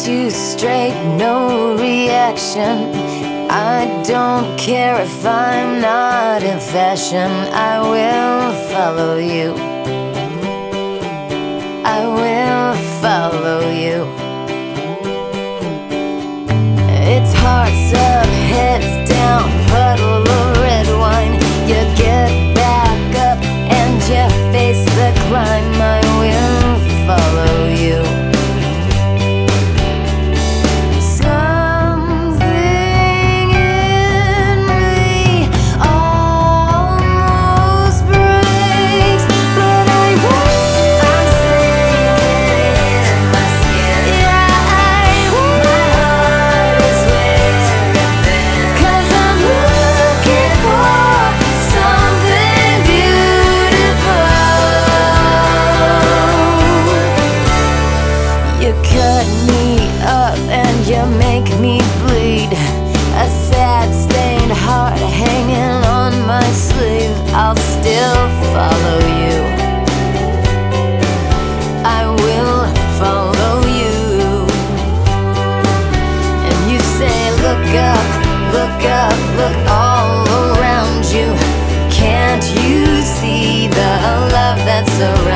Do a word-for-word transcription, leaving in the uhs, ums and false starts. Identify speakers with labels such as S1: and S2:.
S1: you straight, no reaction. I don't care if I'm not in fashion. I will follow you. I will follow you. It's hearts up, heads down, puddle of red wine. You get back up and you face the climb. I will follow you. Something in me almost breaks, but I won't. I'm singing in my skin. Yeah, I won't. My heart is waiting, 'cause I'm looking for something beautiful. You cut me up and you make me bleed. A sad stained heart hanging on my sleeve. I'll still follow you. I will follow you. And you say, look up, look up, look all around you. Can't you see the love that's around